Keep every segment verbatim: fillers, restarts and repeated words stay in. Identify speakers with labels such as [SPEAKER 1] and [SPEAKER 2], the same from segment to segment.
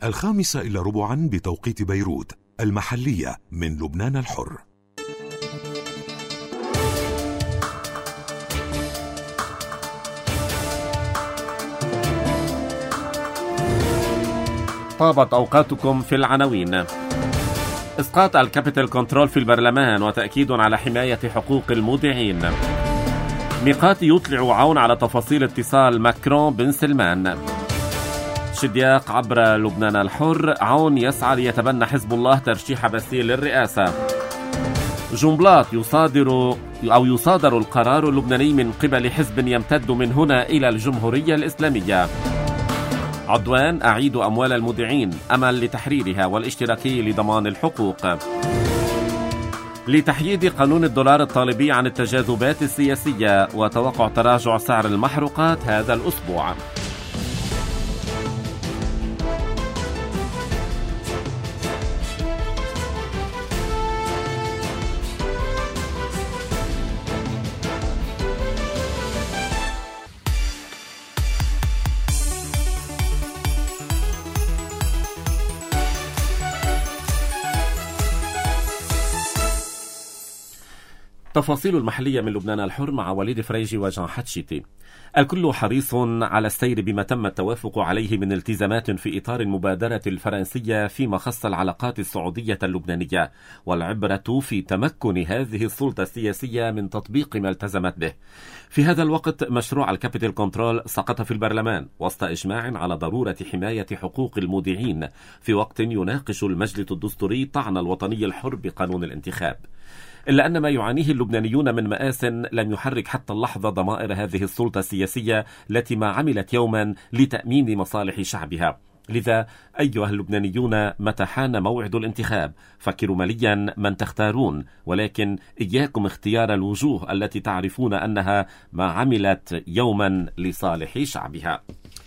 [SPEAKER 1] الخامسة إلى ربعا بتوقيت بيروت المحلية من لبنان الحر.
[SPEAKER 2] طابت أوقاتكم في العناوين. إسقاط الكابيتال كنترول في البرلمان وتأكيد على حماية حقوق المودعين. ميقاتي يطلع عون على تفاصيل اتصال ماكرون بن سلمان. شدياق عبر لبنان الحر، عون يسعى ليتبنى حزب الله ترشيح باسيل للرئاسة. جنبلاط يصادر أو يصادر القرار اللبناني من قبل حزب يمتد من هنا إلى الجمهورية الإسلامية. عدوان أعيد أموال المودعين، أمل لتحريرها والاشتراكي لضمان الحقوق. لتحييد قانون الدولار الطالبي عن التجاذبات السياسية وتوقع تراجع سعر المحروقات هذا الأسبوع. تفاصيل المحلية من لبنان الحر مع وليد فريجي وجان حتشيتي. الكل حريص على السير بما تم التوافق عليه من التزامات في إطار المبادرة الفرنسية فيما خص العلاقات السعودية اللبنانية، والعبرة في تمكن هذه السلطة السياسية من تطبيق ما التزمت به. في هذا الوقت مشروع الكابيتال كنترول سقط في البرلمان وسط إجماع على ضرورة حماية حقوق المودعين في وقت يناقش المجلس الدستوري طعن الوطني الحر بقانون الانتخاب. إلا أن ما يعانيه اللبنانيون من مآس لم يحرك حتى اللحظة ضمائر هذه السلطة السياسية التي ما عملت يوما لتأمين مصالح شعبها. لذا أيها اللبنانيون، متى حان موعد الانتخاب فكروا مليا من تختارون، ولكن إياكم اختيار الوجوه التي تعرفون أنها ما عملت يوما لصالح شعبها.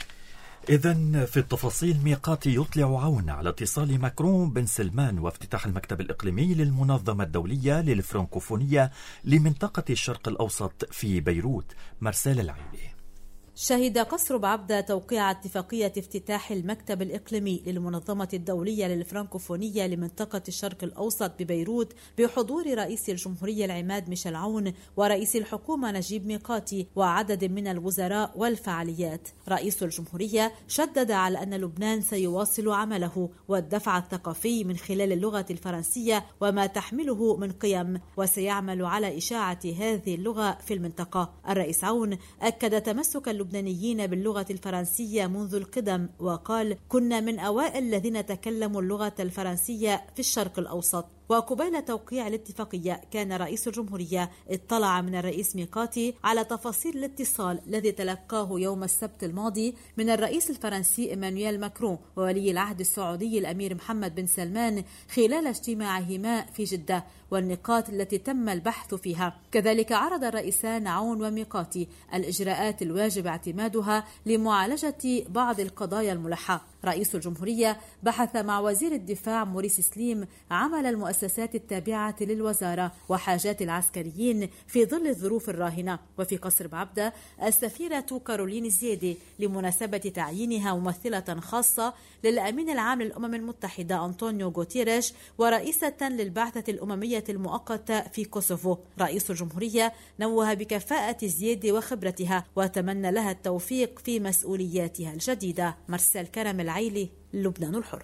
[SPEAKER 3] إذن في التفاصيل، ميقاتي يطلع عون على اتصال ماكرون بن سلمان وافتتاح المكتب الإقليمي للمنظمة الدولية للفرنكوفونية لمنطقة الشرق الأوسط في بيروت. مرسال العيلي.
[SPEAKER 4] شهد قصر بعبدة توقيع اتفاقية افتتاح المكتب الإقليمي للمنظمة الدولية للفرنكوفونية لمنطقة الشرق الأوسط ببيروت بحضور رئيس الجمهورية العماد ميشيل عون ورئيس الحكومة نجيب ميقاتي وعدد من الوزراء والفعاليات. رئيس الجمهورية شدد على أن لبنان سيواصل عمله والدفع الثقافي من خلال اللغة الفرنسية وما تحمله من قيم، وسيعمل على إشاعة هذه اللغة في المنطقة. الرئيس عون أكد تمسك اللبنانيين باللغة الفرنسية منذ القدم، وقال: كنا من أوائل الذين تكلموا اللغة الفرنسية في الشرق الأوسط. وقبيل توقيع الاتفاقية كان رئيس الجمهورية اطلع من الرئيس ميقاتي على تفاصيل الاتصال الذي تلقاه يوم السبت الماضي من الرئيس الفرنسي إيمانويل ماكرون وولي العهد السعودي الأمير محمد بن سلمان خلال اجتماعهما في جدة والنقاط التي تم البحث فيها. كذلك عرض الرئيسان عون وميقاتي الإجراءات الواجب اعتمادها لمعالجة بعض القضايا الملحة. رئيس الجمهورية بحث مع وزير الدفاع موريس سليم عمل المؤسسات التابعة للوزارة وحاجات العسكريين في ظل الظروف الراهنة. وفي قصر بعبدة السفيرة كارولين زيادي لمناسبة تعيينها ممثلة خاصة للأمين العام للأمم المتحدة أنطونيو غوتيريش ورئيسة للبعثة الأممية المؤقتة في كوسوفو. رئيس الجمهورية نوه بكفاءة زيادي وخبرتها وتمنى لها التوفيق في مسؤولياتها الجديدة. مرسال كرم العيلي، لبنان الحر.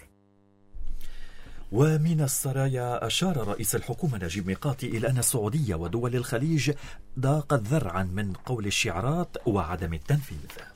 [SPEAKER 3] ومن السرايا، أشار رئيس الحكومة نجيب ميقاتي إلى أن السعودية ودول الخليج ضاقت ذرعا من قول الشعارات وعدم التنفيذ.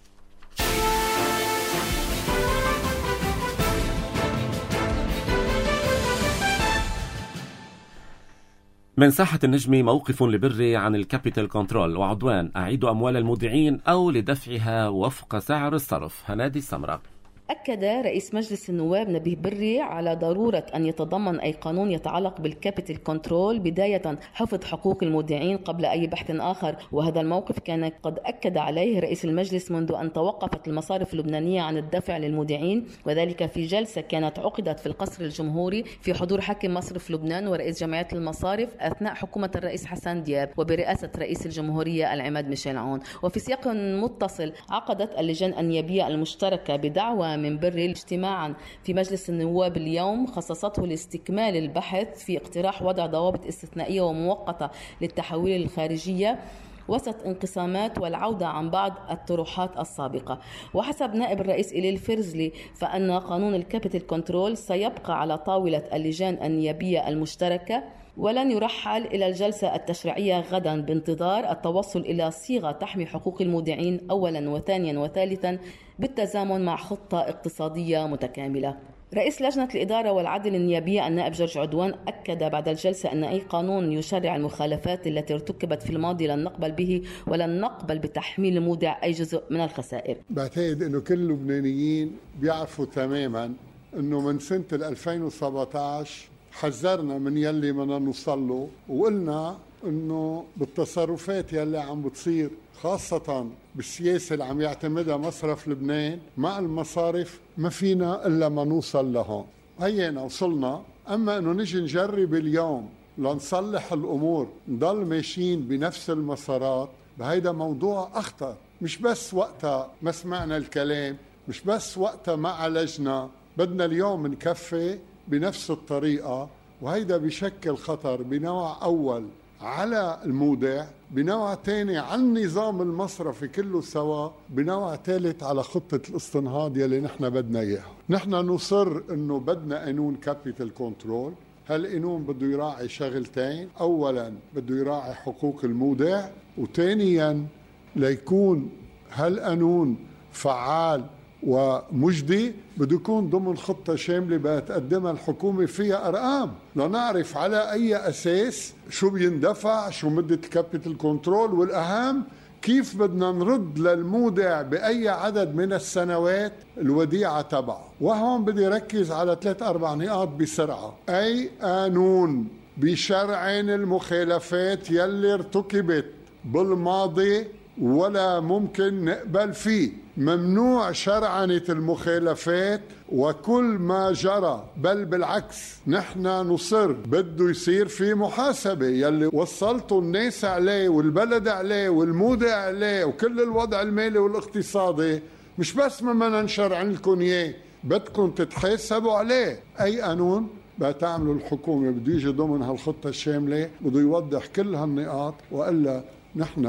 [SPEAKER 2] من ساحة النجم، موقف لبري عن الكابيتال كنترول وعدوان أعيد أموال المودعين أو لدفعها وفق سعر الصرف. هنادي السمرة.
[SPEAKER 5] أكد رئيس مجلس النواب نبيه بري على ضرورة أن يتضمن أي قانون يتعلق بالكابيتال كنترول بداية حفظ حقوق المودعين قبل أي بحث آخر، وهذا الموقف كان قد أكد عليه رئيس المجلس منذ أن توقفت المصارف اللبنانية عن الدفع للمودعين، وذلك في جلسة كانت عقدت في القصر الجمهوري في حضور حاكم مصرف لبنان ورئيس جمعية المصارف أثناء حكومة الرئيس حسن دياب وبرئاسة رئيس الجمهورية العماد ميشيل عون. وفي سياق متصل، عقدت اللجان النيابية المشتركة بدعوى نوى من بري اجتماعا في مجلس النواب اليوم خصصته لاستكمال البحث في اقتراح وضع ضوابط استثنائية ومؤقتة للتحويل الخارجية وسط انقسامات والعودة عن بعض الطروحات السابقة. وحسب نائب الرئيس إليل فرزلي فإن قانون الكابيتال كنترول سيبقى على طاولة اللجان النيابية المشتركة ولن يرحل إلى الجلسة التشريعية غدا بانتظار التوصل إلى صيغة تحمي حقوق المودعين أولا وثانيا وثالثا بالتزامن مع خطة اقتصادية متكاملة. رئيس لجنة الإدارة والعدل النيابية النائب جورج عدوان أكد بعد الجلسة أن أي قانون يشرع المخالفات التي ارتكبت في الماضي لن نقبل به ولن نقبل بتحميل المودع أي جزء من الخسائر.
[SPEAKER 6] بعتقد أنه كل اللبنانيين بيعرفوا تماما أنه من سنة ألفين وسبعة عشر حذرنا من يلي بدنا نوصل له وقلنا أنه بالتصرفات يلي عم بتصير خاصة بالسياسة اللي عم يعتمدها مصرف لبنان مع المصارف ما فينا إلا ما نوصل لهون. هينا وصلنا، أما أنه نجي نجرب اليوم لنصلح الأمور نضل ماشيين بنفس المسارات، بهيدا موضوع أخطر. مش بس وقتها ما سمعنا الكلام، مش بس وقتها ما عالجنا، بدنا اليوم نكفي بنفس الطريقة، وهيدا بيشكل خطر بنوع أول على المودع، بنوع تاني على النظام المصرفي كله سوا، بنوع ثالث على خطة الاستنهاض يلي نحن بدنا إياها. نحن نصر إنه بدنا قانون كابيتال كنترول. هالقانون بده يراعي شغلتين، أولا بده يراعي حقوق المودع، وثانيا ليكون هالقانون فعال ومجدي بده يكون ضمن خطة شاملة بتقدمها الحكومة فيها أرقام لنعرف على أي أساس شو بيندفع، شو مدة الكابيتال كنترول، والأهم كيف بدنا نرد للمودع بأي عدد من السنوات الوديعة تبعه. وهون بدي ركز على ثلاث أربع نقاط بسرعة. أي قانون بشرعن المخالفات يلي ارتكبت بالماضي ولا ممكن نقبل فيه. ممنوع شرعنة المخالفات وكل ما جرى، بل بالعكس نحن نصر بده يصير في محاسبة يلي وصلتوا الناس عليه والبلد عليه والمودع عليه وكل الوضع المالي والاقتصادي. مش بس ما بدنا نشرعن لكم اياه، بدكم تتحاسبوا عليه. اي قانون بتعملوا الحكومة بده يجي ضمن هالخطة الشاملة، بده يوضح كل هالنقاط، وإلا نحن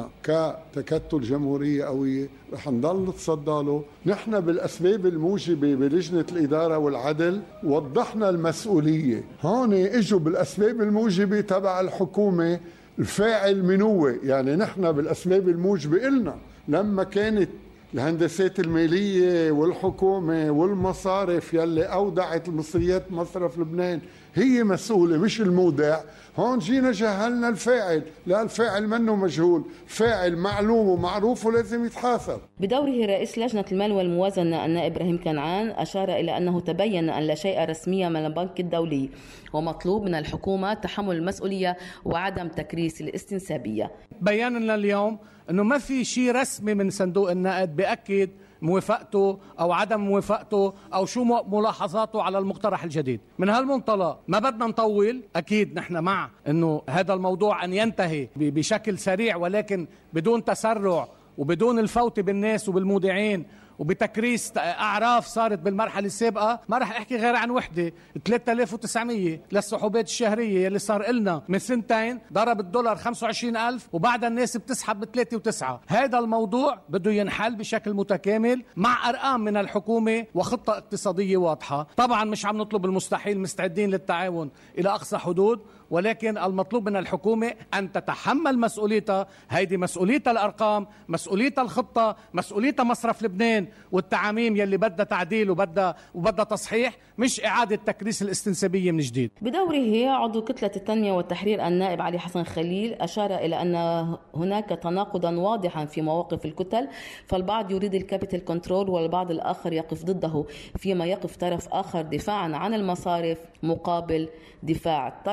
[SPEAKER 6] كتكتل جمهورية قوية رح نضل نتصدى له. نحن بالأسباب الموجبة بلجنة الإدارة والعدل وضحنا المسؤولية. هون اجوا بالأسباب الموجبة تبع الحكومة الفاعل من هو. يعني نحن بالأسباب الموجبة قلنا لما كانت الهندسات المالية والحكومة والمصارف يلي أودعت المصريات مصرف لبنان هي مسؤولة مش المودع. هون جينا جهلنا الفاعل، لا الفاعل منه مجهول، فاعل معلوم ومعروف ولازم يتحاسب.
[SPEAKER 5] بدوره رئيس لجنة المال والموازنة النائب إبراهيم كنعان أشار إلى أنه تبين أن لا شيء رسمي من البنك الدولي ومطلوب من الحكومة تحمل المسؤولية وعدم تكريس الاستنسابية.
[SPEAKER 7] بينا اليوم أنه ما في شيء رسمي من صندوق النقد بأكد موافقته أو عدم موافقته أو شو ملاحظاته على المقترح الجديد. من هالمنطلق ما بدنا نطول، أكيد نحن مع أنه هذا الموضوع أن ينتهي بشكل سريع ولكن بدون تسرع وبدون الفوت بالناس وبالمودعين وبتكريس أعراف صارت بالمرحلة السابقة. ما رح أحكي غير عن وحدة ثلاثة آلاف وتسعمية للسحوبات الشهرية اللي صار إلنا من سنتين، ضرب الدولار خمسة وعشرين ألف وبعد الناس بتسحب بثلاثة وتسعة. هذا الموضوع بده ينحل بشكل متكامل مع أرقام من الحكومة وخطة اقتصادية واضحة. طبعا مش عم نطلب المستحيل، مستعدين للتعاون إلى أقصى حدود، ولكن المطلوب من الحكومة أن تتحمل مسؤوليتها. هيدي مسؤوليتها الأرقام، مسؤوليتها الخطة، مسؤوليتها مصرف لبنان والتعاميم يلي بدها تعديل وبدها وبدها تصحيح، مش إعادة تكريس الاستنسابية من جديد.
[SPEAKER 5] بدوره عضو كتلة التنمية والتحرير النائب علي حسن خليل أشار إلى أن هناك تناقضا واضحا في مواقف الكتل، فالبعض يريد الكابيتال كنترول والبعض الآخر يقف ضده، فيما يقف طرف آخر دفاعا عن المصارف مقابل دفاع الطرف الآخر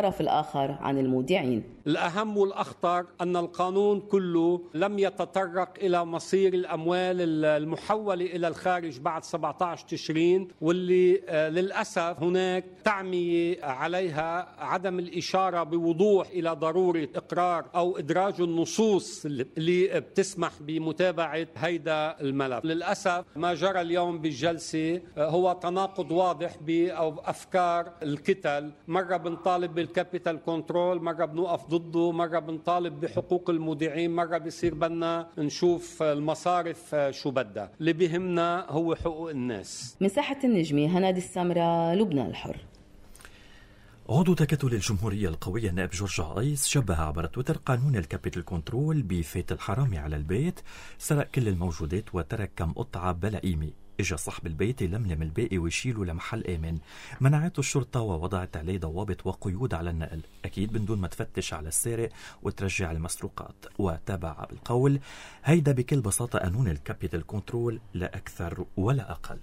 [SPEAKER 5] آخر عن المودعين.
[SPEAKER 7] الأهم والأخطر أن القانون كله لم يتطرق إلى مصير الأموال المحولة إلى الخارج بعد سبعة عشر تشرين، واللي للأسف هناك تعمية عليها عدم الإشارة بوضوح إلى ضرورة إقرار أو إدراج النصوص اللي بتسمح بمتابعة هيدا الملف. للأسف ما جرى اليوم بالجلسة هو تناقض واضح بأفكار الكتل، مرة بنطالب بالكابيتال كنترول، مرة بنوقف ضده، مرة بنطالب بحقوق المودعين، مرة بيصير بدنا نشوف المصارف شو بدها. اللي بيهمنا هو حقوق الناس.
[SPEAKER 5] من ساحة النجمة هنادي السمرة، لبنان الحر.
[SPEAKER 3] عضو تكتل الجمهورية القوية النائب جورج عايس شبه عبر تويتر قانون الكابيتال كنترول بفيت الحرامي على البيت، سرق كل الموجودات وترك كم قطعة بلا قيمة. اجا صاحب البيت يلملم الباقي ويشيله لمحل آمن، منعته الشرطة ووضعت عليه ضوابط وقيود على النقل، أكيد من دون ما تفتش على السارق وترجع المسروقات. وتابع بالقول: هيدا بكل بساطة قانون الكابيتال كنترول، لا أكثر ولا أقل.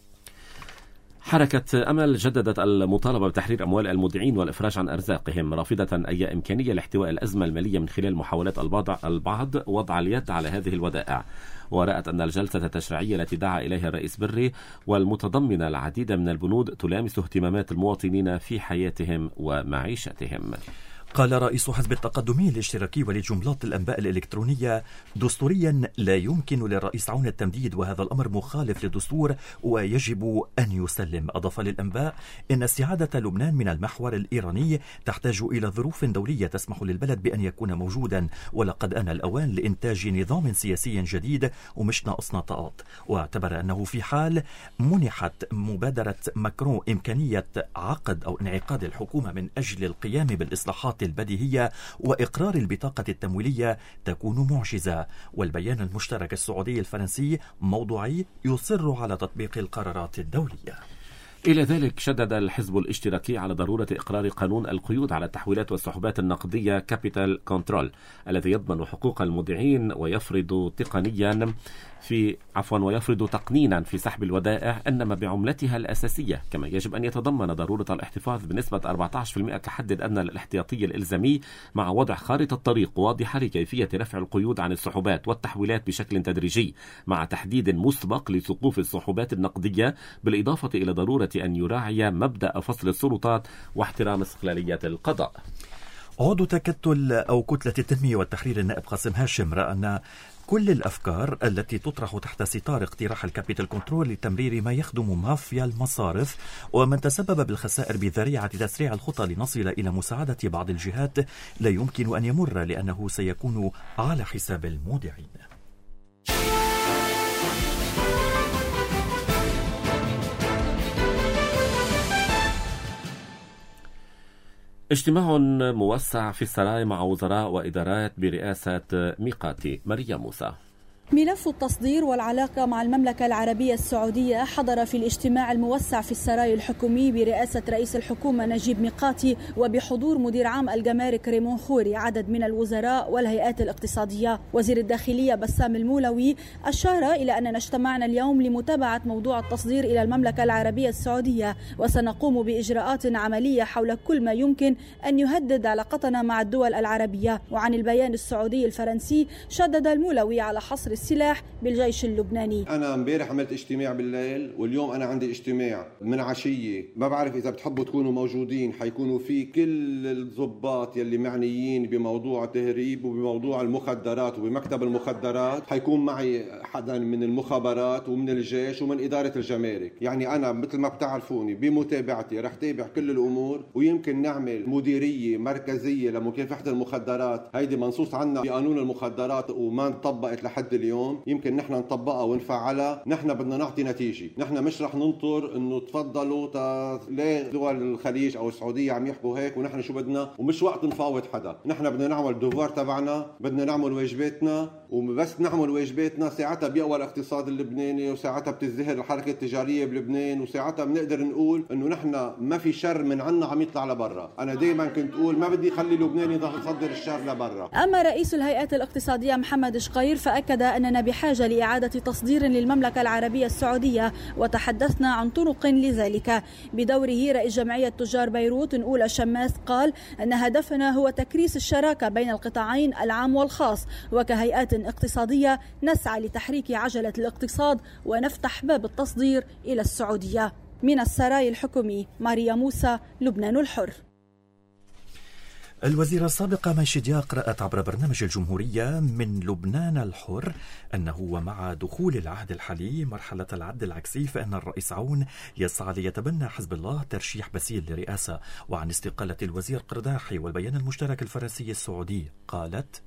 [SPEAKER 2] حركة أمل جددت المطالبة بتحرير أموال المودعين والإفراج عن أرزاقهم، رافضة أي إمكانية لاحتواء الأزمة المالية من خلال محاولات البعض وضع اليد على هذه الودائع. ورأت أن الجلسة التشريعية التي دعا إليها الرئيس بري والمتضمنة العديد من البنود تلامس اهتمامات المواطنين في حياتهم ومعيشتهم.
[SPEAKER 3] قال رئيس حزب التقدمي الاشتراكي ولجملات الأنباء الإلكترونية: دستوريا لا يمكن للرئيس عون التمديد، وهذا الأمر مخالف للدستور ويجب أن يسلم. أضاف للأنباء: إن استعادة لبنان من المحور الإيراني تحتاج إلى ظروف دولية تسمح للبلد بأن يكون موجودا، ولقد آن الأوان لإنتاج نظام سياسي جديد ومش ناقصنا طاقات. واعتبر أنه في حال منحت مبادرة ماكرون إمكانية عقد أو انعقاد الحكومة من أجل القيام بالإصلاحات البديهية وإقرار البطاقة التمويلية تكون معجزة. والبيان المشترك السعودي الفرنسي موضوعي يصر على تطبيق القرارات الدولية.
[SPEAKER 2] إلى ذلك شدد الحزب الاشتراكي على ضرورة إقرار قانون القيود على التحويلات والسحوبات النقدية كابيتال كنترول الذي يضمن حقوق المودعين ويفرض تقنيا في عفوا ويفرض تقنينا في سحب الودائع إنما بعملتها الأساسية. كما يجب أن يتضمن ضرورة الاحتفاظ بنسبة أربعة عشر بالمئة كحد أدنى للاحتياطي الإلزامي، مع وضع خارطة طريق واضحة لكيفية رفع القيود عن السحوبات والتحويلات بشكل تدريجي، مع تحديد مسبق لسقوف السحوبات النقدية، بالإضافة إلى ضرورة أن يراعي مبدأ فصل السلطات واحترام استقلالية القضاء.
[SPEAKER 3] عضو تكتل أو كتلة التنمية والتحرير النائب قاسم هاشم رأى أن كل الأفكار التي تطرح تحت ستار اقتراح الكابيتال كنترول لتمرير ما يخدم مافيا المصارف ومن تسبب بالخسائر بذريعة تسريع الخطى لنصل إلى مساعدة بعض الجهات لا يمكن أن يمر، لأنه سيكون على حساب المودعين.
[SPEAKER 2] اجتماع موسع في السراي مع وزراء وإدارات برئاسة ميقاتي. مريم موسى.
[SPEAKER 8] ملف التصدير والعلاقة مع المملكة العربية السعودية حضر في الاجتماع الموسع في السراي الحكومي برئاسة رئيس الحكومة نجيب ميقاتي وبحضور مدير عام الجمارك ريمون خوري، عدد من الوزراء والهيئات الاقتصادية. وزير الداخلية بسام المولوي أشار إلى أننا اجتمعنا اليوم لمتابعة موضوع التصدير إلى المملكة العربية السعودية، وسنقوم بإجراءات عملية حول كل ما يمكن أن يهدد علاقتنا مع الدول العربية. وعن البيان السعودي الفرنسي شدد المولوي على حصر السلاح بالجيش اللبناني.
[SPEAKER 9] أنا امبارح عملت اجتماع بالليل، واليوم أنا عندي اجتماع من عشية. ما بعرف إذا بتحبوا تكونوا موجودين، حيكونوا فيه كل الضباط يلي معنيين بموضوع التهريب وبموضوع المخدرات وبمكتب المخدرات. حيكون معي حدا من المخابرات ومن الجيش ومن إدارة الجمارك. يعني أنا مثل ما بتعرفوني بمتابعتي رح تابع كل الأمور، ويمكن نعمل مديرية مركزية لمكافحة المخدرات. هيدي منصوص عنها بقانون المخدرات وما انطبقت لحد اليوم، يمكن نحن نطبقها ونفعلها. نحن بدنا نعطي نتيجة، نحن مش رح ننطر انه تفضلوا تا... ليه دول الخليج او السعودية عم يحكوا هيك ونحن شو بدنا، ومش وقت نفاوض حدا. نحن بدنا نعمل دوفار تبعنا، بدنا نعمل واجباتنا، وبس نعمل واجباتنا ساعتها بيقوى الاقتصاد اللبناني، وساعتها بتزدهر الحركة التجارية بلبنان، وساعتها بنقدر نقول انه نحن ما في شر من عنا عم يطلع لبرا. انا دايما كنت اقول ما بدي خلي لبنان يصدر الشر لبرا.
[SPEAKER 8] اما رئيس الهيئات الاقتصادية محمد شقير فاكد أننا بحاجة لإعادة تصدير للمملكة العربية السعودية، وتحدثنا عن طرق لذلك. بدوره رئيس جمعية تجار بيروت نقول شماس قال أن هدفنا هو تكريس الشراكة بين القطاعين العام والخاص، وكهيئات اقتصادية نسعى لتحريك عجلة الاقتصاد ونفتح باب التصدير إلى السعودية. من السراي الحكومي ماريا موسى، لبنان الحر.
[SPEAKER 3] الوزيرة السابقة ماشي دياق رأت عبر برنامج الجمهورية من لبنان الحر أنه ومع دخول العهد الحالي مرحلة العد العكسي فإن الرئيس عون يسعى ليتبنى حزب الله ترشيح باسيل لرئاسة. وعن استقالة الوزير قرداحي والبيان المشترك الفرنسي السعودي قالت: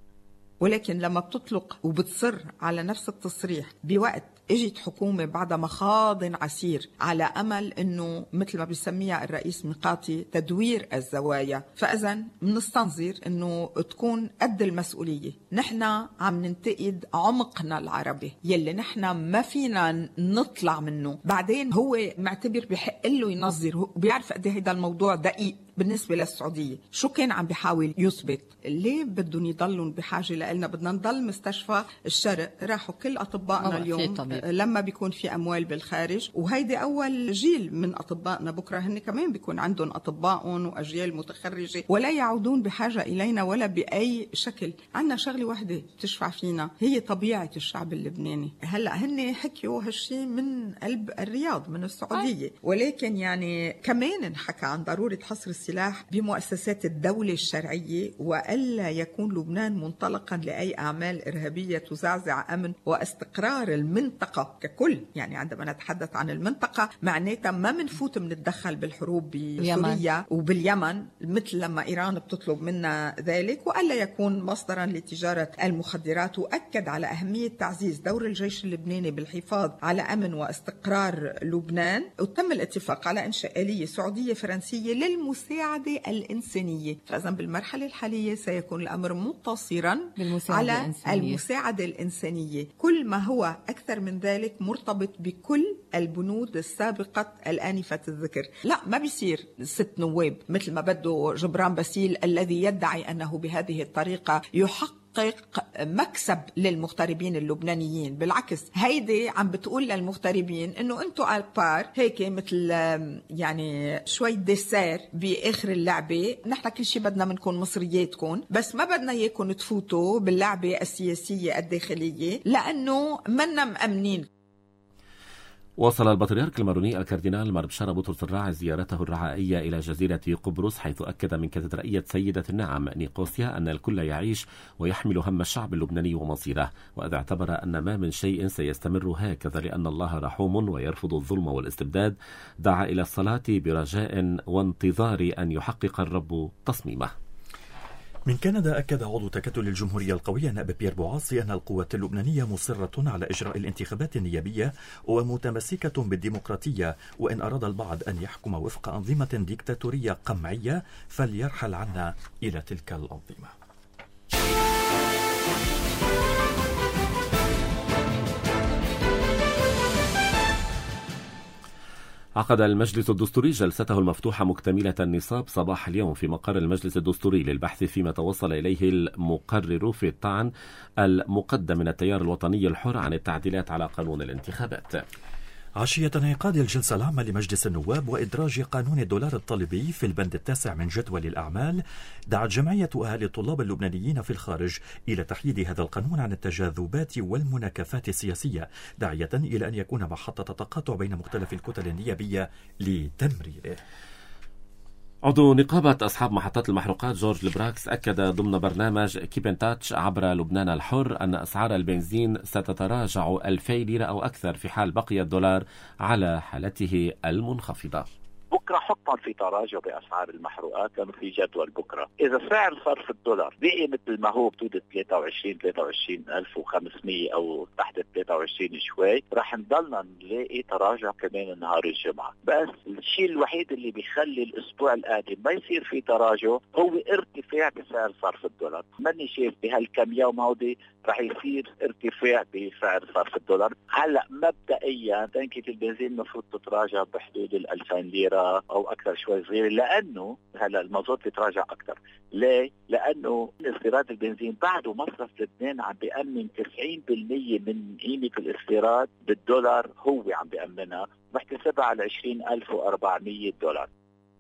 [SPEAKER 10] ولكن لما بتطلق وبتصر على نفس التصريح بوقت اجت حكومة بعد مخاض عسير على أمل أنه مثل ما بيسميها الرئيس ميقاتي تدوير الزوايا، فإذن منستنظر أنه تكون قد المسؤولية. نحن عم ننتقد عمقنا العربي يلي نحن ما فينا نطلع منه. بعدين هو معتبر بحق له ينظر وبيعرف قد هذا الموضوع دقيق بالنسبة للسعودية. شو كان عم بيحاول يثبت؟ ليه بدهم يضلون بحاجة لنا؟ بدنا نضل مستشفى الشرق. راحوا كل أطبائنا اليوم لما بيكون في أموال بالخارج، وهيدي أول جيل من أطبائنا، بكرة هن كمان بيكون عندهم أطبائهم وأجيال متخرجة ولا يعودون بحاجة إلينا ولا بأي شكل. عنا شغلة واحدة بتشفع فينا، هي طبيعة الشعب اللبناني. هلأ هن حكيوا هالشي من قلب الرياض من السعودية، ولكن يعني كمان انحكى عن ضرورة حصر السلاح بمؤسسات الدولة الشرعية، وألا يكون لبنان منطلقا لأي أعمال إرهابية تزعزع أمن واستقرار المنطقة ككل. يعني عندما نتحدث عن المنطقة معناتها ما منفوت منتدخل بالحروب بسوريا وباليمن مثل لما إيران بتطلب منا ذلك، وألا يكون مصدرا لتجارة المخدرات. وأكد على أهمية تعزيز دور الجيش اللبناني بالحفاظ على أمن واستقرار لبنان. وتم الاتفاق على إنشاء آلية سعودية فرنسية للمساعدة الإنسانية. فإذن بالمرحلة الحالية سيكون الأمر مقتصرا على الإنسانية. المساعدة الإنسانية. كل ما هو أكثر من ذلك مرتبط بكل البنود السابقة الآنفة الذكر. لا، ما بيصير ست نواب مثل ما بده جبران باسيل الذي يدعي أنه بهذه الطريقة يحقق مكسب للمغتربين اللبنانيين. بالعكس، هيدي عم بتقول للمغتربين انه انتو البار هيك مثل يعني شوي ديسير باخر اللعبة. نحن كل شيء بدنا منكم مصرياتكم، بس ما بدنا اياكم تفوتوا باللعبة السياسية الداخلية لانه منا مأمنين.
[SPEAKER 2] وصل البطريرك الماروني الكاردينال ماربشارا بطرس الراعي زيارته الرعائية إلى جزيرة قبرص، حيث أكد من كاتدرائية سيدة النعم نيقوسيا أن الكل يعيش ويحمل هم الشعب اللبناني ومصيره، وإذ اعتبر أن ما من شيء سيستمر هكذا لأن الله رحوم ويرفض الظلم والاستبداد. دعا إلى الصلاة برجاء وانتظار أن يحقق الرب تصميمه.
[SPEAKER 3] من كندا أكد عضو تكتل الجمهورية القوية نائب بيير بوعاصي أن القوات اللبنانية مصرة على إجراء الانتخابات النيابية ومتمسكة بالديمقراطية، وإن أراد البعض أن يحكم وفق أنظمة ديكتاتورية قمعية فليرحل عنا إلى تلك الأنظمة.
[SPEAKER 2] عقد المجلس الدستوري جلسته المفتوحة مكتملة النصاب صباح اليوم في مقر المجلس الدستوري للبحث فيما توصل إليه المقرر في الطعن المقدم من التيار الوطني الحر عن التعديلات على قانون الانتخابات.
[SPEAKER 3] عشية انعقاد الجلسة العامة لمجلس النواب وإدراج قانون الدولار الطالبي في البند التاسع من جدول الأعمال، دعت جمعية أهالي الطلاب اللبنانيين في الخارج إلى تحييد هذا القانون عن التجاذبات والمناكفات السياسية، داعية إلى أن يكون محطة تقاطع بين مختلف الكتل النيابية لتمريره.
[SPEAKER 2] عضو نقابة أصحاب محطات المحروقات جورج البراكس أكد ضمن برنامج كيبن تاتش عبر لبنان الحر أن أسعار البنزين ستتراجع ألفي ليرة أو أكثر في حال بقي الدولار على حالته المنخفضة.
[SPEAKER 11] بكرة حطا في تراجع بأسعار المحروقات لأنه في جدول بكرة. إذا سعر صرف الدولار بقي مثل ما هو بحدود ثلاثة وعشرين ثلاثة وعشرين ألف وخمسمية أو تحت ثلاثة وعشرين شوي، راح نضلنا نلاقي تراجع كمان نهار الجمعة. بس الشيء الوحيد اللي بيخلي الأسبوع القادم ما يصير في تراجع هو ارتفاع بسعر صرف الدولار. ماني شايف بهالكم يوم هودي راح يصير ارتفاع بسعر صرف الدولار. هلا مبدئيا تنكية البنزين المفروض تتراجع بحدود الألفين ليرة صغيرة أو أكثر شوي صغيرة، لأنه هلا المازوت بيتراجع أكثر. ليه؟ لأنه استيراد البنزين بعده مصرف لبنان عم بيأمن تسعين بالمئة من قيمة الاستيراد بالدولار، هو عم بيأمنها، بحتسبها على عشرين ألف وأربعمئة دولار.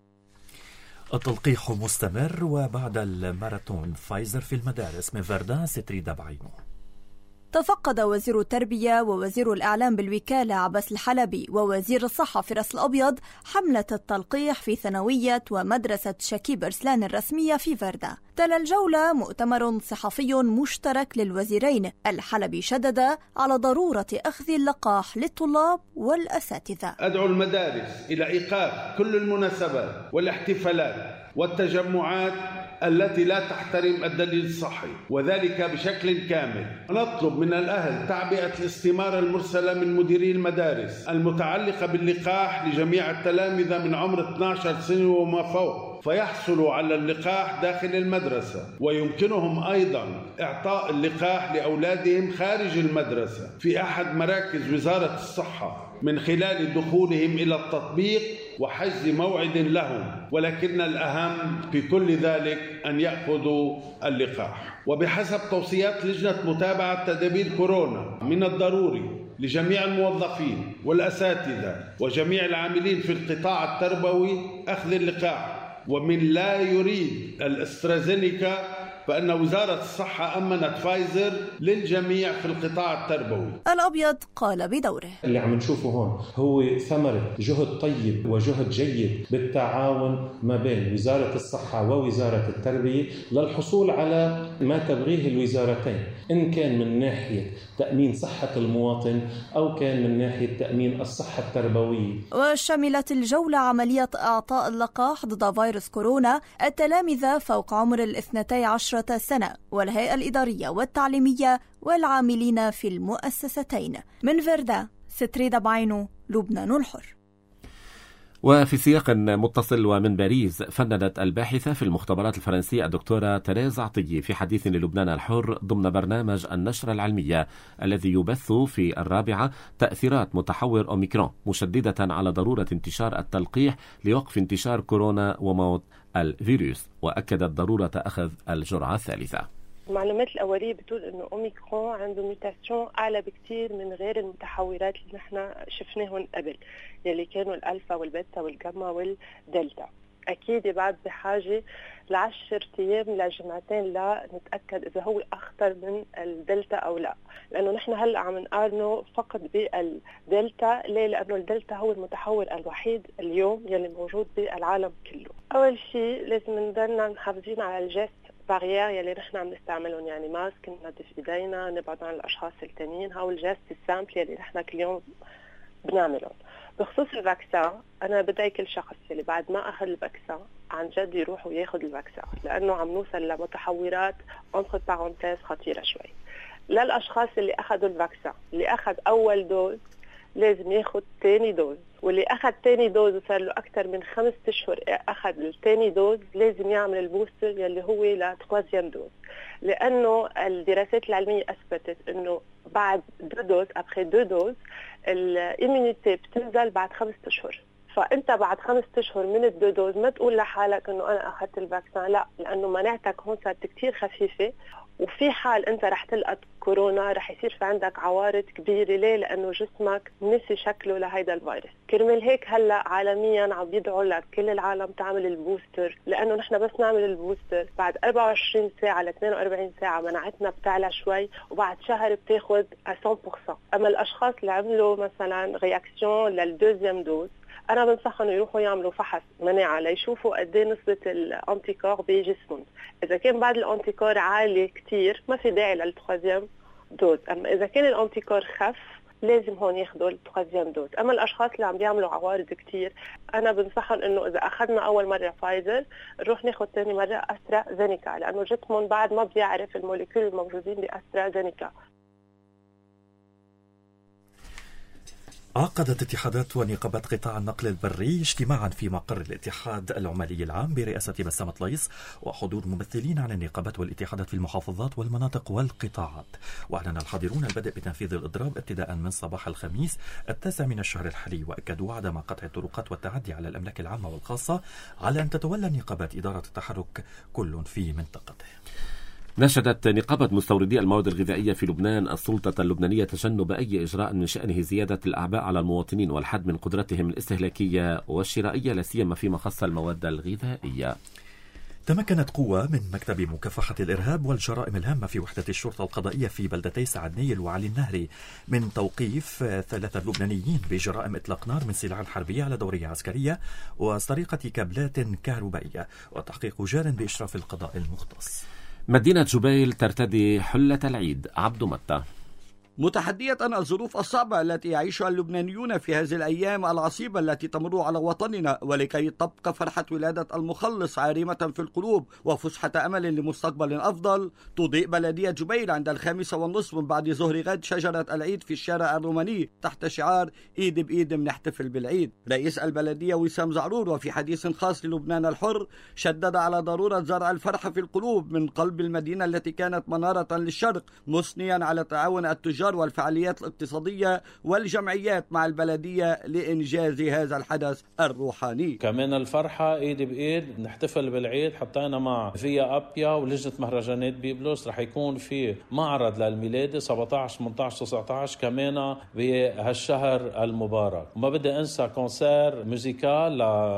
[SPEAKER 3] التلقيح مستمر، وبعد الماراثون فايزر في المدارس من فردان ستريدا بعينه.
[SPEAKER 12] تفقد وزير التربية ووزير الإعلام بالوكالة عباس الحلبي ووزير الصحة فراس الأبيض حملة التلقيح في ثانوية ومدرسة شكيب أرسلان الرسمية في فردة. تلا الجولة مؤتمر صحفي مشترك للوزيرين. الحلبي شدد على ضرورة أخذ اللقاح للطلاب والأساتذة.
[SPEAKER 13] أدعو المدارس إلى إيقاف كل المناسبات والاحتفالات والتجمعات التي لا تحترم الدليل الصحي، وذلك بشكل كامل. نطلب من الأهل تعبئة الاستمارة المرسلة من مديري المدارس المتعلقة باللقاح لجميع التلامذة من عمر اثنتي عشرة سنة وما فوق، فيحصلوا على اللقاح داخل المدرسة. ويمكنهم أيضا إعطاء اللقاح لأولادهم خارج المدرسة في أحد مراكز وزارة الصحة من خلال دخولهم إلى التطبيق وحجز موعد لهم، ولكن الأهم في كل ذلك أن يأخذوا اللقاح. وبحسب توصيات لجنة متابعة تدابير كورونا، من الضروري لجميع الموظفين والأساتذة وجميع العاملين في القطاع التربوي أخذ اللقاح. ومن لا يريد الأسترازينيكا فإن وزارة الصحة أمنت فايزر للجميع في القطاع التربوي.
[SPEAKER 12] الأبيض قال بدوره:
[SPEAKER 14] اللي عم نشوفه هون هو ثمرة جهد طيب وجهد جيد بالتعاون ما بين وزارة الصحة ووزارة التربية للحصول على ما تبغيه الوزارتين، إن كان من ناحية تأمين صحة المواطن أو كان من ناحية تأمين الصحة التربوية.
[SPEAKER 12] وشملت الجولة عملية إعطاء اللقاح ضد فيروس كورونا التلامذة فوق عمر الاثنتي عشرة سنة والهيئة الإدارية والتعليمية والعاملين في المؤسستين. من فردة ستريدا بعينه، لبنان الحر.
[SPEAKER 2] وفي سياق متصل ومن باريس، فندت الباحثة في المختبرات الفرنسية الدكتورة تريز عطية في حديث للبنان الحر ضمن برنامج النشرة العلمية الذي يبث في الرابعة تأثيرات متحور أوميكرون، مشددة على ضرورة انتشار التلقيح لوقف انتشار كورونا وموت الفيروس، وأكدت ضرورة أخذ الجرعة الثالثة.
[SPEAKER 15] المعلومات الأولية بتقول إنه أوميكرون عنده ميوتاسيون أعلى بكتير من غير المتحورات اللي نحن شفناهن قبل، يلي كانوا الألفا والبيتا والجاما والدلتا. أكيد بعد بحاجة لعشر أيام لجمعتين لا نتأكد إذا هو أخطر من الدلتا أو لا، لأنه نحن هلأ عم نقارنه فقط بالدلتا. ليه؟ لأنه الدلتا هو المتحور الوحيد اليوم يلي موجود بالعالم كله. أول شيء لازم نضلنا محافظين على الجست بارير يلي نحن عم نستعملهم، يعني ماسك، ننظف ايدينا، نبعد عن الاشخاص التانيين. هاو الجست السامبل يلي نحن كل يوم بنعملهم. بخصوص الفاكسان، انا بدعي كل شخص يلي بعد ما اخذ الفاكسان عن جد يروح وياخذ الفاكسان، لانه عم نوصل لمتحورات انتر بارونتيز خطيره شوي. للاشخاص اللي اخذوا الفاكسان، اللي اخذ اول دوز لازم ياخذ تاني دوز، واللي أخذ تاني دوز وصار له أكثر من خمسة أشهر أخذ التاني دوز لازم يعمل البوستر يلي هو لتروازيام دوز، لأنه الدراسات العلمية أثبتت إنه بعد دو دوز أبخي دو دوز الإيميونيتي بتنزل بعد خمسة أشهر. فأنت بعد خمسة أشهر من الدو دوز ما تقول لحالك إنه أنا أخذت الفاكسين، لا، لأنه مناعتك هون صارت كتير خفيفة، وفي حال أنت رح تلقط كورونا رح يصير في عندك عوارض كبيرة. ليه؟ لأنه جسمك نسي شكله لهيدا الفيروس. كرمال هيك هلأ عالميا عم بيدعوا لكل العالم تعمل البوستر، لأنه نحن بس نعمل البوستر بعد أربعة وعشرين ساعة ل اثنين وأربعين ساعة مناعتنا بتعلى شوي، وبعد شهر بتاخد مية بالمية. أما الأشخاص اللي عملوا مثلا رياكسيون للدوزيام دوز، أنا بنصح إنه يروحوا يعملوا فحص مناعة ليشوفوا قد إيه نسبة الأنتيكور بجسمهم. إذا كان بعد الأنتيكور عالي كتير ما في داعي للتروازيام دوز، أما إذا كان الأنتيكور خف لازم هون ياخدوا التروازيام دوز. أما الأشخاص اللي عم بيعملوا عوارض كتير أنا بنصحهم إنه إذا أخذنا أول مرة فايزر نروح ناخد ثاني مرة أسترازينيكا، لأنه جسمهم بعد ما بيعرف الموليكول الموجودين بأسترازينيكا.
[SPEAKER 3] عقدت اتحادات ونقابات قطاع النقل البري اجتماعا في مقر الاتحاد العمالي العام برئاسة بسام طليس وحضور ممثلين عن النقابات والاتحادات في المحافظات والمناطق والقطاعات. وأعلن الحاضرون البدء بتنفيذ الإضراب ابتداء من صباح الخميس التاسع من الشهر الحالي، وأكدوا عدم قطع الطرقات والتعدي على الأملاك العامة والخاصة على أن تتولى النقابات إدارة التحرك كل في منطقته.
[SPEAKER 2] نشدت نقابة مستوردي المواد الغذائية في لبنان السلطة اللبنانية تجنب أي إجراء من شأنه زيادة الأعباء على المواطنين والحد من قدرتهم الاستهلاكية والشرائية لا سيما فيما خص المواد الغذائية.
[SPEAKER 3] تمكنت قوة من مكتب مكافحة الإرهاب والجرائم الهامة في وحدة الشرطة القضائية في بلدتي سعد نيل وعلي النهري من توقيف ثلاثة لبنانيين بجرائم إطلاق نار من سلاح حربية على دورية عسكرية وسرقة كابلات كهربائية، وتحقيق جار بإشراف القضاء المختص.
[SPEAKER 2] مدينة جبيل ترتدي حلة العيد. عبد متى.
[SPEAKER 16] متحدية الظروف الصعبة التي يعيشها اللبنانيون في هذه الأيام العصيبة التي تمر على وطننا، ولكي تبقى فرحة ولادة المخلص عارمة في القلوب وفسحة أمل لمستقبل أفضل، تضيء بلدية جبيل عند الخامسة والنصف من بعد ظهر غد شجرة العيد في الشارع الروماني تحت شعار إيد بإيد بنحتفل بالعيد. رئيس البلدية وسام زعرور وفي حديث خاص للبنان الحر شدد على ضرورة زرع الفرح في القلوب من قلب المدينة التي كانت منارة للشرق، مثنيا على تعاون التجار والفعاليات الاقتصادية والجمعيات مع البلدية لإنجاز هذا الحدث الروحاني.
[SPEAKER 17] كمان الفرحة إيد بإيد نحتفل بالعيد، حطينا مع فيا أبيا ولجنة مهرجانات بيبلوس رح يكون في معرض للميلاد سبعة عشر ثمانية عشر تسعة عشر كمان بهالشهر المبارك. وما بدي أنسى كونسير موسيقال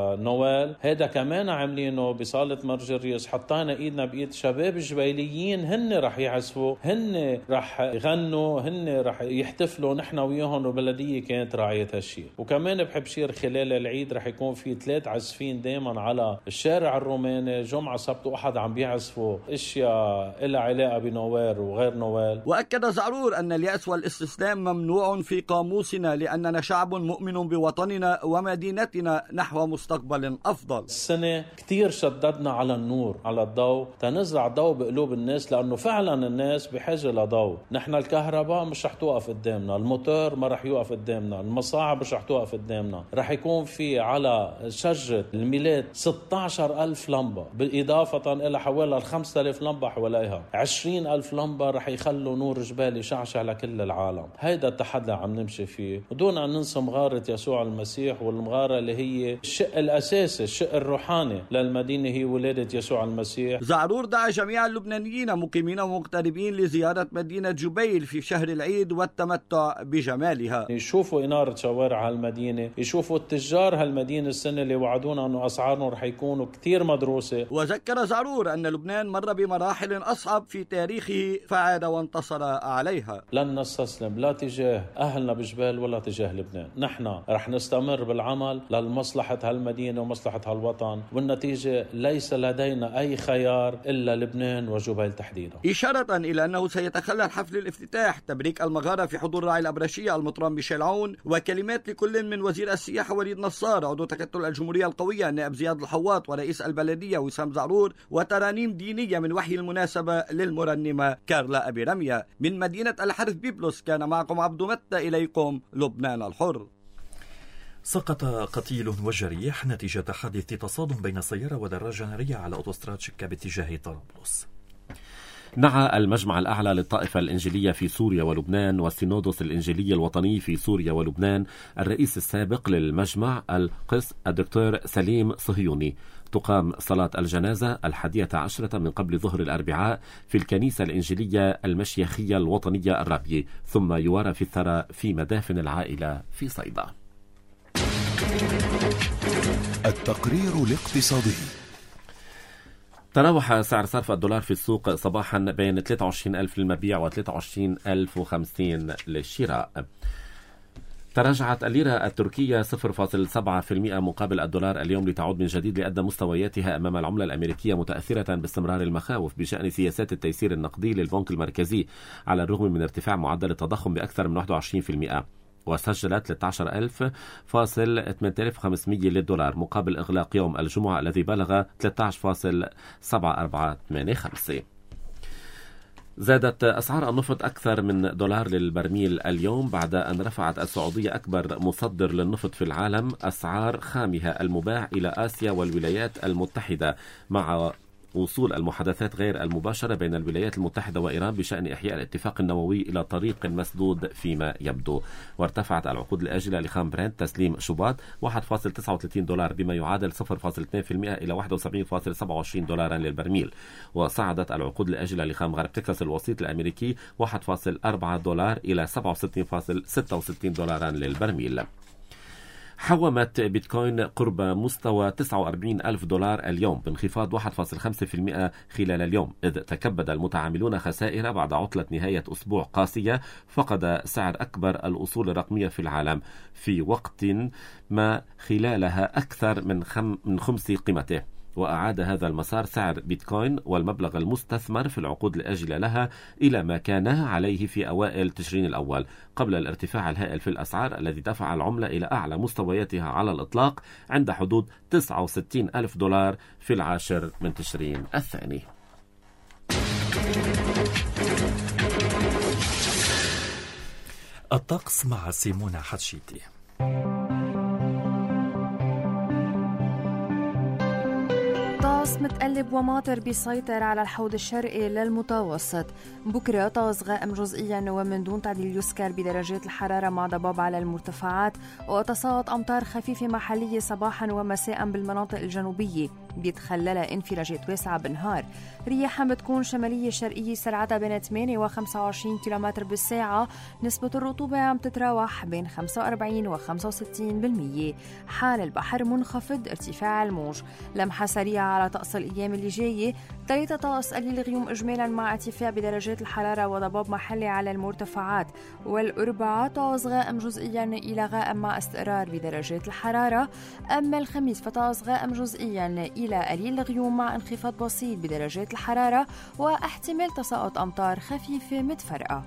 [SPEAKER 17] لنوال هذا كمان عاملينه بصالة مرجريوس، حطينا إيدنا بإيد شباب الجبيليين، هن رح يعزفوا، هن رح يغنوا، هن رح يحتفلوا نحن وياهم، وبلدية كانت راعية هالشيء. وكمان بحب شير خلال العيد رح يكون في ثلاث عزفين دائما على الشارع الروماني، جمعة سبت وأحد عم بيعزفوا اشياء لها علاقة بنوال وغير نوال.
[SPEAKER 16] وأكد زعرور أن اليأس والاستسلام ممنوع في قاموسنا، لأننا شعب مؤمن بوطننا ومدينتنا نحو مستقبل أفضل.
[SPEAKER 17] السنة كتير شددنا على النور، على الضوء، تنزرع ضوء بقلوب الناس، لأنه فعلا الناس بحاجة لضوء. نحن الكهرباء مش رح توقف قدامنا، الموتور ما رح يوقف قدامنا، المصاعب مش رح توقف قدامنا. رح يكون في على شجرة الميلاد ستة عشر ألف لمبة، بالإضافة إلى حوالي خمسة آلاف لمبة حواليها، عشرين ألف لمبة رح يخلوا نور جبال يشعشع لكل العالم. هيدا التحدي عم نمشي فيه، ودون أن ننسى مغارة يسوع المسيح، والمغارة اللي هي الشق الأساسي، الشق الروحاني للمدينة هي ولادة يسوع المسيح.
[SPEAKER 16] زعرور دعا جميع اللبنانيين مقيمين ومغتربين لزيارة مدينة جبيل في شهر العيد والتمتع بجمالها.
[SPEAKER 17] يشوفوا إنارة شوارع هالمدينة، يشوفوا التجار هالمدينة السنة اللي وعدونا أنه أسعارهم رح يكونوا كتير مدروسة.
[SPEAKER 16] وذكر زعرور أن لبنان مر بمراحل أصعب في تاريخه فعاد وانتصر عليها.
[SPEAKER 17] لن نستسلم لا تجاه أهلنا بجبال ولا تجاه لبنان. نحن رح نستمر بالعمل للمصلحة هالمدينة ومصلحة هالوطن، والنتيجة ليس لدينا أي خيار إلا لبنان وجبيل تحديدا.
[SPEAKER 16] إشارة إلى أنه سيتخلل حفل الافتتاح تبريك المغارة في حضور راعي الأبرشية المطران ميشيل عون، وكلمات لكل من وزير السياحة وليد نصار، عضو تكتل الجمهورية القوية النائب زياد الحواط، ورئيس البلدية وسام زعرور، وترانيم دينية من وحي المناسبة للمرنمة كارلا أبي رمية. من مدينة الحرف بيبلوس كان معكم عبد متى، إليكم لبنان الحر.
[SPEAKER 3] سقط قتيل وجريح نتيجة حادث تصادم بين سيارة ودراجة نارية على أوتوستراد شكا باتجاه طرابلس.
[SPEAKER 2] نعى المجمع الأعلى للطائفة الإنجيلية في سوريا ولبنان والسينودوس الإنجيلي الوطني في سوريا ولبنان الرئيس السابق للمجمع القس الدكتور سليم صهيوني. تقام صلاة الجنازة الحادية عشرة من قبل ظهر الأربعاء في الكنيسة الإنجيلية المشيخية الوطنية الرابية، ثم يوارى في الثرى في مدافن العائلة في صيدا.
[SPEAKER 1] التقرير الاقتصادي.
[SPEAKER 2] تراوح سعر صرف الدولار في السوق صباحا بين ثلاثة وعشرين ألف للمبيع و ثلاثة وعشرين ألف وخمسين للشراء. تراجعت الليرة التركية صفر فاصلة سبعة بالمئة مقابل الدولار اليوم لتعود من جديد لأدنى مستوياتها أمام العملة الأمريكية، متأثرة باستمرار المخاوف بشأن سياسات التيسير النقدي للبنك المركزي على الرغم من ارتفاع معدل التضخم بأكثر من واحد وعشرين بالمئة. وسجلت ثلاثة عشر ألف فاصل ثمانية آلاف وخمسمئة للدولار مقابل إغلاق يوم الجمعة الذي بلغ ثلاثة عشر فاصل سبعة أربعة ثمانية خمسة. زادت أسعار النفط أكثر من دولار للبرميل اليوم بعد أن رفعت السعودية أكبر مصدر للنفط في العالم أسعار خامها المباع إلى آسيا والولايات المتحدة، مع وصول المحادثات غير المباشرة بين الولايات المتحدة وإيران بشأن إحياء الاتفاق النووي إلى طريق مسدود فيما يبدو. وارتفعت العقود الآجلة لخام برنت تسليم شباط واحد فاصلة تسعة وثلاثين دولار بما يعادل صفر فاصلة اثنين بالمئة إلى واحد وسبعين فاصلة سبعة وعشرين دولارا للبرميل. وصعدت العقود الآجلة لخام غرب تكساس الوسيط الأمريكي واحد فاصلة أربعة دولار إلى سبعة وستين فاصلة ستة وستين دولارا للبرميل. حومت بيتكوين قرب مستوى تسعة وأربعين ألف دولار اليوم بانخفاض واحد فاصلة خمسة بالمئة خلال اليوم، إذ تكبد المتعاملون خسائر بعد عطلة نهاية أسبوع قاسية فقد سعر أكبر الأصول الرقمية في العالم في وقت ما خلالها أكثر من, خم من خمس قيمته. وأعاد هذا المسار سعر بيتكوين والمبلغ المستثمر في العقود الآجلة لها إلى ما كان عليه في أوائل تشرين الأول قبل الارتفاع الهائل في الأسعار الذي دفع العملة إلى أعلى مستوياتها على الإطلاق عند حدود تسعة وستين ألف دولار في العاشر من تشرين الثاني.
[SPEAKER 3] الطقس مع سيمونة حتشيتي.
[SPEAKER 18] طقس متقلب وماطر بيسيطر على الحوض الشرقي للمتوسط. بكرة طقس غائم جزئيا ومن دون تعديل يسكر بدرجات الحرارة مع ضباب على المرتفعات، وتساقط أمطار خفيفة محلية صباحا ومساء بالمناطق الجنوبية بيتخللها انفراجات واسعة بالنهار. رياح بتكون شمالية شرقية سرعتها بين ثمانية وخمسة وعشرين كيلومتر بالساعة. نسبة الرطوبة عم تتراوح بين خمسة وأربعين وخمسة وستين بالمية. حال البحر منخفض، ارتفاع الموج. لمحة سريعة على طقس الأيام اللي جاية. ثلاثة طقس قليل غيوم إجمالا مع ارتفاع بدرجات الحرارة وضباب محلي على المرتفعات. والأربعاء طقس غائم جزئيا إلى غائم مع استقرار بدرجات الحرارة. أما الخميس فطقس غائم جزئيا إلى قليل غيوم مع انخفاض بسيط بدرجات الحرارة واحتمال تساقط أمطار خفيفة متفرقة.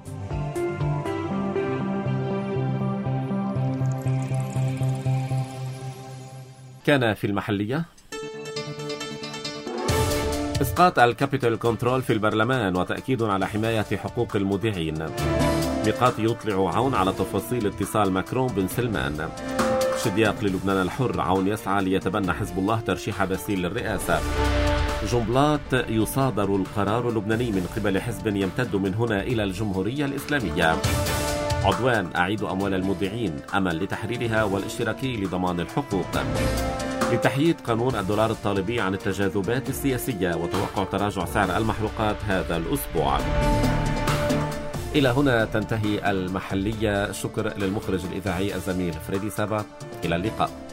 [SPEAKER 2] كان في المحلية إسقاط الكابيتال كنترول في البرلمان وتأكيد على حماية حقوق المذيعين. ميقات يطلع عون على تفاصيل اتصال ماكرون بن سلمان. شدياق للبنان الحر، عون يسعى ليتبنى حزب الله ترشيح باسيل للرئاسة. جنبلاط، يصادر القرار اللبناني من قبل حزب يمتد من هنا إلى الجمهورية الإسلامية. عدوان، أعيد أموال المذيعين، أمل لتحريرها والاشتراكي لضمان الحقوق. لتحييد قانون الدولار الطالبي عن التجاذبات السياسية وتوقع تراجع سعر المحروقات هذا الأسبوع. إلى هنا تنتهي المحلية. شكر للمخرج الإذاعي الزميل فريدي سابا. إلى اللقاء.